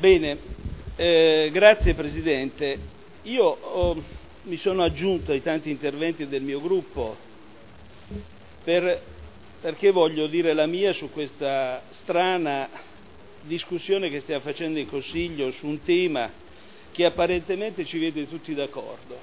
Bene, grazie Presidente. Mi sono aggiunto ai tanti interventi del mio gruppo perché voglio dire la mia su questa strana discussione che stiamo facendo in Consiglio su un tema che apparentemente ci vede tutti d'accordo.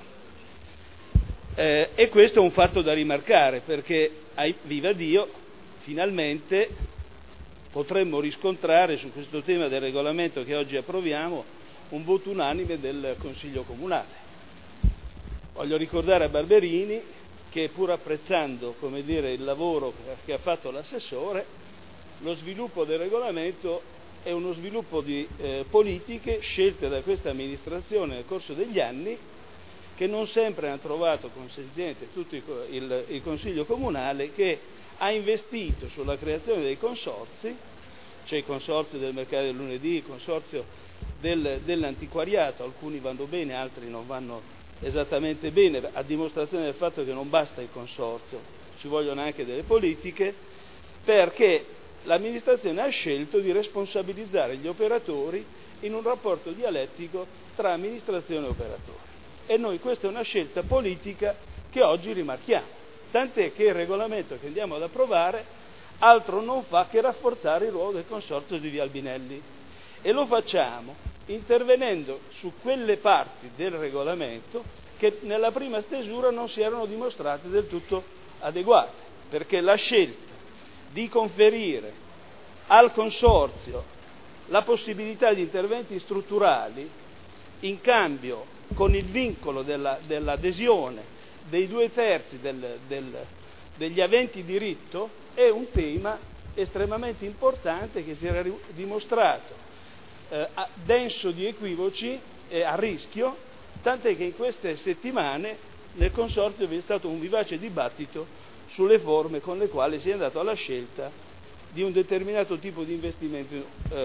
E questo è un fatto da rimarcare perché, viva Dio, finalmente potremmo riscontrare su questo tema del regolamento che oggi approviamo un voto unanime del Consiglio Comunale. Voglio ricordare a Barberini che, pur apprezzando, il lavoro che ha fatto l'assessore, lo sviluppo del regolamento è uno sviluppo di politiche scelte da questa amministrazione nel corso degli anni, che non sempre hanno trovato consenziente tutto il Consiglio Comunale, che ha investito sulla creazione dei consorzi. C'è il consorzio del mercato del lunedì, il consorzio dell'antiquariato, alcuni vanno bene, altri non vanno esattamente bene, a dimostrazione del fatto che non basta il consorzio, ci vogliono anche delle politiche, perché l'amministrazione ha scelto di responsabilizzare gli operatori in un rapporto dialettico tra amministrazione e operatori. E noi questa è una scelta politica che oggi rimarchiamo, tant'è che il regolamento che andiamo ad approvare altro non fa che rafforzare il ruolo del consorzio di Via Albinelli, e lo facciamo intervenendo su quelle parti del regolamento che nella prima stesura non si erano dimostrate del tutto adeguate, perché la scelta di conferire al consorzio la possibilità di interventi strutturali in cambio con il vincolo dell'adesione dei 2/3 degli aventi diritto è un tema estremamente importante che si era dimostrato denso di equivoci e a rischio, tant'è che in queste settimane nel Consorzio vi è stato un vivace dibattito sulle forme con le quali si è andato alla scelta di un determinato tipo di investimento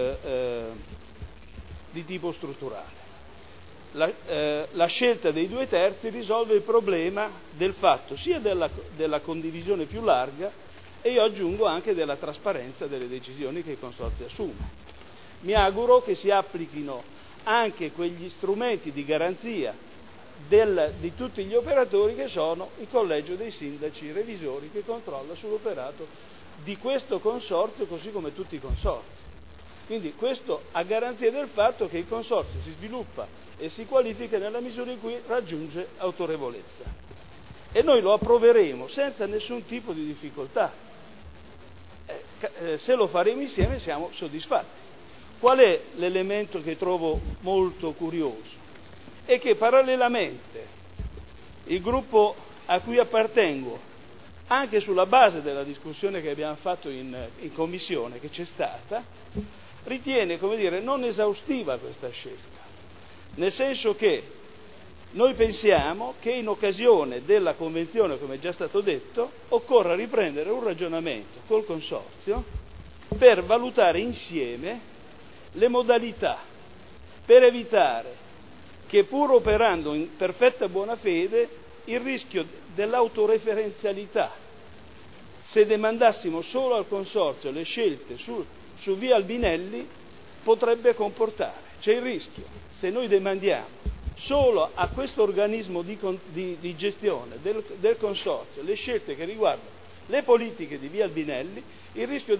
di tipo strutturale. La scelta dei 2/3 risolve il problema del fatto sia della condivisione più larga e io aggiungo anche della trasparenza delle decisioni che il Consorzio assume. Mi auguro che si applichino anche quegli strumenti di garanzia di tutti gli operatori che sono il collegio dei sindaci revisori che controlla sull'operato di questo consorzio così come tutti i consorzi. Quindi questo a garanzia del fatto che il consorzio si sviluppa e si qualifica nella misura in cui raggiunge autorevolezza. E noi lo approveremo senza nessun tipo di difficoltà. Se lo faremo insieme siamo soddisfatti. Qual è l'elemento che trovo molto curioso? È che parallelamente il gruppo a cui appartengo, anche sulla base della discussione che abbiamo fatto in commissione, che c'è stata, ritiene, non esaustiva questa scelta, nel senso che noi pensiamo che in occasione della convenzione, come è già stato detto, occorra riprendere un ragionamento col Consorzio per valutare insieme le modalità per evitare che, pur operando in perfetta buona fede, il rischio dell'autoreferenzialità, se demandassimo solo al Consorzio le scelte su Via Albinelli, potrebbe comportare. C'è il rischio, se noi demandiamo solo a questo organismo di gestione del Consorzio le scelte che riguardano le politiche di Via Albinelli, il rischio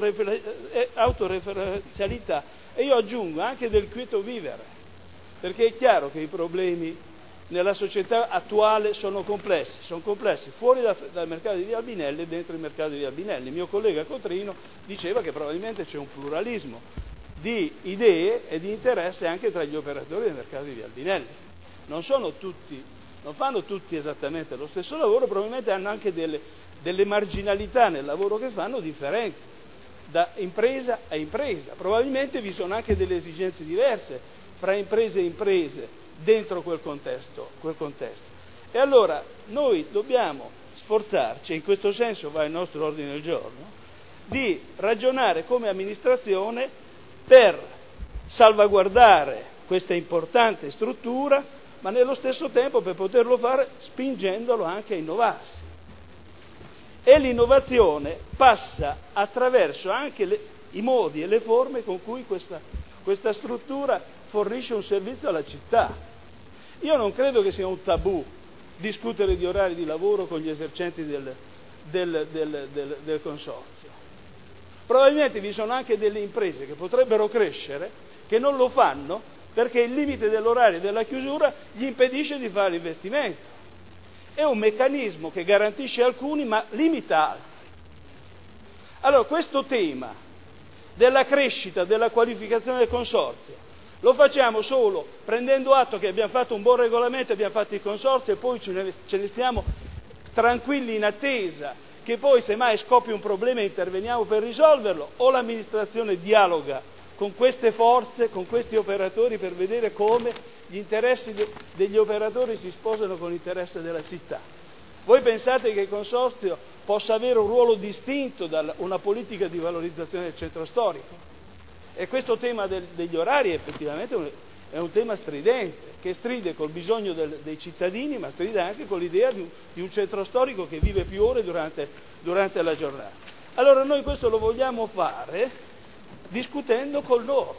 dell'autoreferenzialità e io aggiungo anche del quieto vivere, perché è chiaro che i problemi nella società attuale sono complessi fuori dal mercato di Via Albinelli e dentro il mercato di Via Albinelli. Il mio collega Cotrino diceva che probabilmente c'è un pluralismo di idee e di interesse anche tra gli operatori del mercato di Via Albinelli. Non fanno tutti esattamente lo stesso lavoro, probabilmente hanno anche delle marginalità nel lavoro che fanno differenti, da impresa a impresa. Probabilmente vi sono anche delle esigenze diverse fra imprese e imprese dentro quel contesto. E allora noi dobbiamo sforzarci, e in questo senso va il nostro ordine del giorno, di ragionare come amministrazione per salvaguardare questa importante struttura, ma nello stesso tempo per poterlo fare spingendolo anche a innovarsi. E l'innovazione passa attraverso anche i modi e le forme con cui questa struttura fornisce un servizio alla città. Io non credo che sia un tabù discutere di orari di lavoro con gli esercenti del consorzio. Probabilmente vi sono anche delle imprese che potrebbero crescere, che non lo fanno perché il limite dell'orario della chiusura gli impedisce di fare investimento. È un meccanismo che garantisce alcuni ma limita altri. Allora, questo tema della crescita, della qualificazione del consorzio, lo facciamo solo prendendo atto che abbiamo fatto un buon regolamento, abbiamo fatto il consorzio e poi ce ne stiamo tranquilli in attesa che poi semmai scoppia un problema e interveniamo per risolverlo, o l'amministrazione dialoga con queste forze, con questi operatori per vedere come gli interessi degli operatori si sposano con l'interesse della città. Voi pensate che il consorzio possa avere un ruolo distinto da una politica di valorizzazione del centro storico? E questo tema degli orari effettivamente è un tema stridente, che stride col bisogno dei cittadini, ma stride anche con l'idea di un centro storico che vive più ore durante la giornata. Allora noi questo lo vogliamo fare discutendo con loro,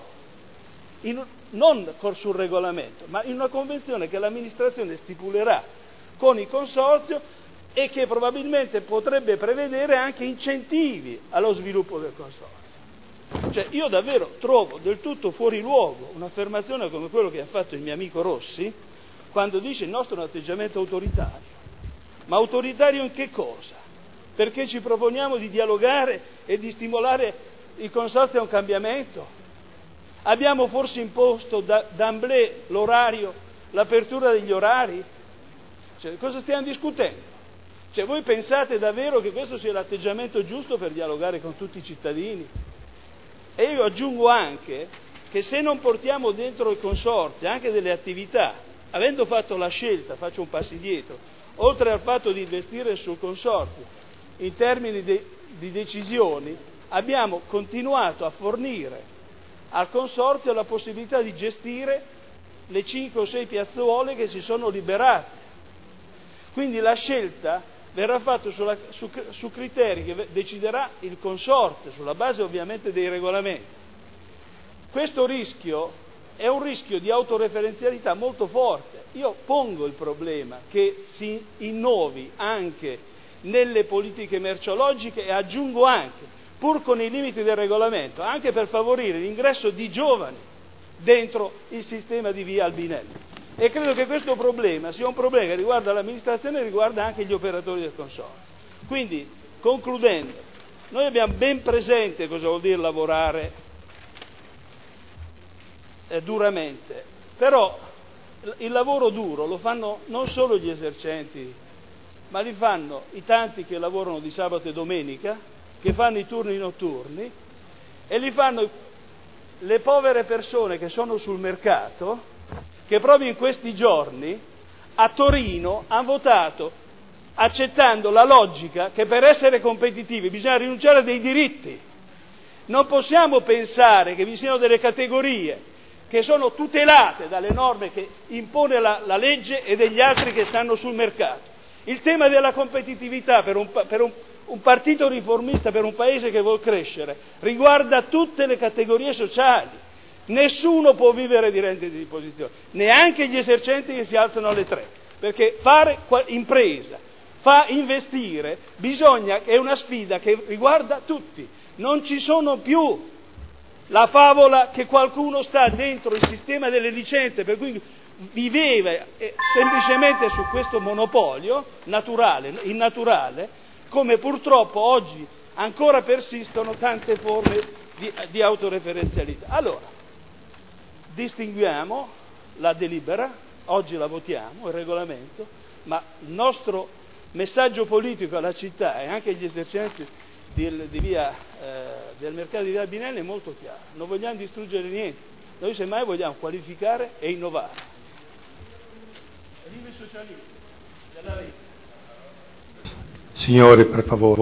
non sul regolamento, ma in una convenzione che l'amministrazione stipulerà con il consorzio e che probabilmente potrebbe prevedere anche incentivi allo sviluppo del consorzio. Cioè, io davvero trovo del tutto fuori luogo un'affermazione come quello che ha fatto il mio amico Rossi quando dice il nostro è un atteggiamento autoritario. Ma autoritario in che cosa? Perché ci proponiamo di dialogare e di stimolare il consorzio a un cambiamento? Abbiamo forse imposto d'emblée l'orario, l'apertura degli orari? Cioè, cosa stiamo discutendo? Cioè, voi pensate davvero che questo sia l'atteggiamento giusto per dialogare con tutti i cittadini? E io aggiungo anche che se non portiamo dentro il consorzio anche delle attività, avendo fatto la scelta, faccio un passo indietro, oltre al fatto di investire sul consorzio in termini di decisioni, abbiamo continuato a fornire al consorzio la possibilità di gestire le 5 o 6 piazzuole che si sono liberate. Quindi la scelta verrà fatta su criteri che deciderà il consorzio, sulla base ovviamente dei regolamenti. Questo rischio è un rischio di autoreferenzialità molto forte. Io pongo il problema che si innovi anche nelle politiche merceologiche e aggiungo anche, pur con i limiti del regolamento, anche per favorire l'ingresso di giovani dentro il sistema di via Albinelli. E credo che questo problema sia un problema che riguarda l'amministrazione e riguarda anche gli operatori del consorzio. Quindi, concludendo, noi abbiamo ben presente cosa vuol dire lavorare duramente, però il lavoro duro lo fanno non solo gli esercenti, ma li fanno i tanti che lavorano di sabato e domenica, che fanno i turni notturni, e li fanno le povere persone che sono sul mercato, che proprio in questi giorni a Torino hanno votato accettando la logica che per essere competitivi bisogna rinunciare a dei diritti. Non possiamo pensare che vi siano delle categorie che sono tutelate dalle norme che impone la legge e degli altri che stanno sul mercato. Il tema della competitività per un partito riformista, per un paese che vuol crescere, riguarda tutte le categorie sociali. Nessuno può vivere di rendite di posizione, neanche gli esercenti che si alzano alle 3, perché fare impresa, investire, è una sfida che riguarda tutti. Non ci sono più la favola che qualcuno sta dentro il sistema delle licenze, per cui viveva semplicemente su questo monopolio innaturale, come purtroppo oggi ancora persistono tante forme di autoreferenzialità. Allora, distinguiamo la delibera, oggi la votiamo, il regolamento, ma il nostro messaggio politico alla città e anche agli esercenti del mercato di via Albinelli è molto chiaro. Non vogliamo distruggere niente, noi semmai vogliamo qualificare e innovare. Viva il socialismo! Signori, per favore.